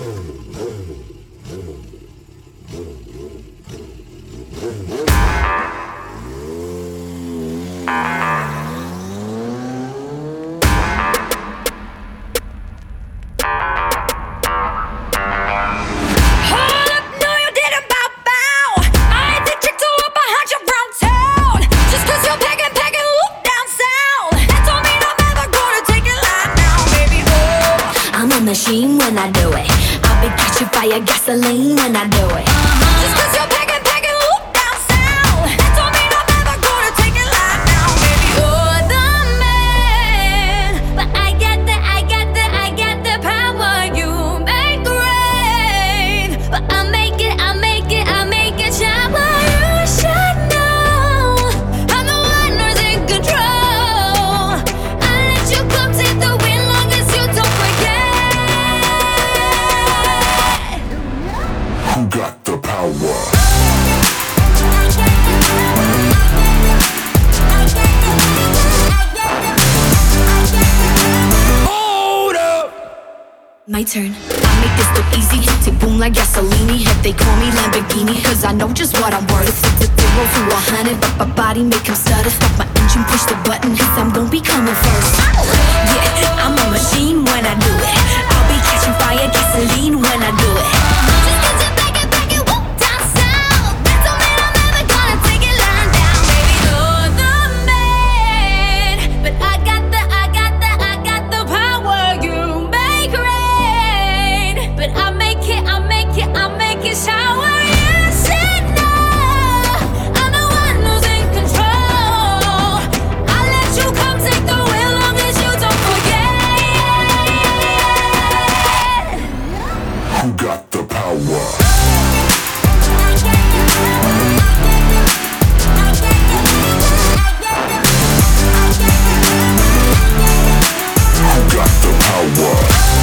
Machine when I do it. I'll be catching fire, gasoline when I do it. Just cause you're packing, whoop down south. That don't mean I'm ever gonna take it live now, baby. You're the man, but I got the power. You make rain, but I make it shower. You should know I'm the one who's in control. I let you come take the wheel long as you don't forget. Who got the power? Hold up. My turn. I make this look easy. Tick boom like gasolini. If they call me Lamborghini, cause I know just what I'm worth. It's 0 to 100, but my body make 'em stutter. Stop my engine, push the button, cause I'm gon' be coming first. Yeah, I'm a machine when I do it. I'll be catching fire, gasoline when I do it. Just cause you're packing, whoop down south. That don't mean I'm ever gonna take it lying down, baby. You're the man, but I got the power. You make rain, but I make it shower. You should know I'm the one who's in control. I let you come take the wheel long as you don't forget. Who got the power? Who got the power?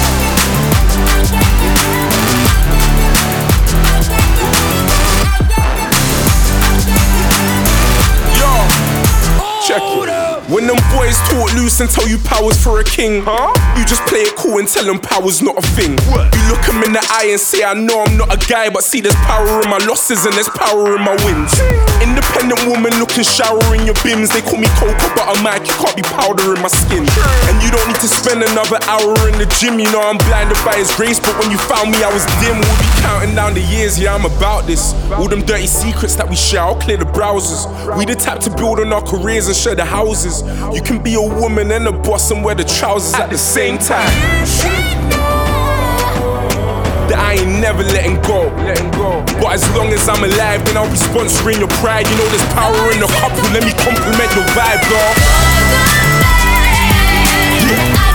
Check it. When them boys talk loose and tell you power's for a king, you just play it cool and tell them power's not a thing. You look them in the eye and say, I know I'm not a guy, but see there's power in my losses and there's power in my wins. Independent woman looking shower in your bims. They call me Cocoa Butter Mike, you can't be powder in my skin. And you don't need to spend another hour in the gym. You know I'm blinded by his grace, but when you found me I was dim. We'll be counting down the years, yeah I'm about this. All them dirty secrets that we share, I'll clear the browsers. We the type to build on our careers and share the houses. You can be a woman and a boss and wear the trousers at the same time. That I ain't never letting go. But as long as I'm alive, then I'll be sponsoring your pride. You know there's power in the couple, let me compliment your vibe, girl. Yeah.